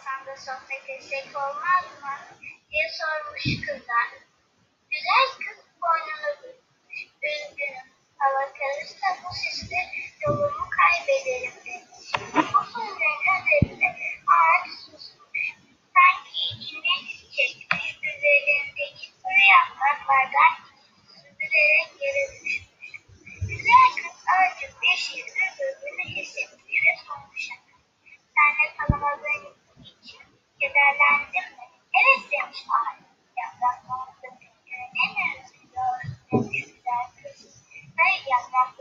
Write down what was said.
Sen de sohbet etsek olmaz mı? diye sormuş kızlar. Güzel kız boynunu bükmüş. Üzgünüm. Hava kararırsa bu sisle yolumu kaybederim demiş. Bu sözlerin üzerinde ağaç susmuş. Sanki içini çekmiş. Üzerindeki sarı yapraklardan süzülerek yere düşmüş. Güzel kız ağacın yeşil öbürünü hissetmiş ve sormuş. Senle kalamadığın için kederlendin mi? Evet demiş ağaç. Yapraklarında dökülene mi üzülüyoruz demiş güzel kız. Hayır yapraklarında